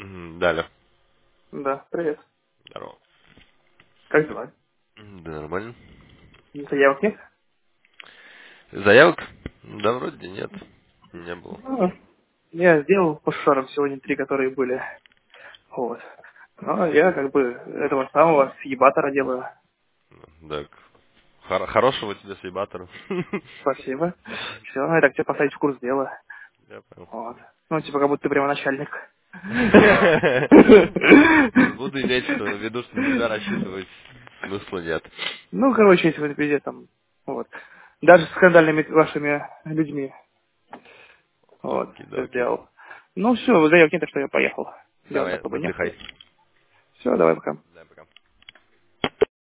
Да, алло. Да, привет. Здорово. Как дела? Да, нормально. Заявок нет? Заявок? Да, вроде нет. Не было. Ну, я сделал по шарам сегодня 3, которые были. Вот. Но я как бы этого самого съебатора делаю. Так, хорошего тебе съебатора. Спасибо. Все, я так тебя поставить в курс дела. Я понял. Вот. Ну, типа, как будто ты прямо начальник. Буду иметь в виду, что на тебя рассчитывать смысла нет. Ну, короче, если вы везде там, вот. Даже с скандальными вашими людьми, вот, все Оки-доки. сделал. Ну, все, заявок нет, так что я поехал. Делать Давай, особо нет. отдыхай. Все, давай пока.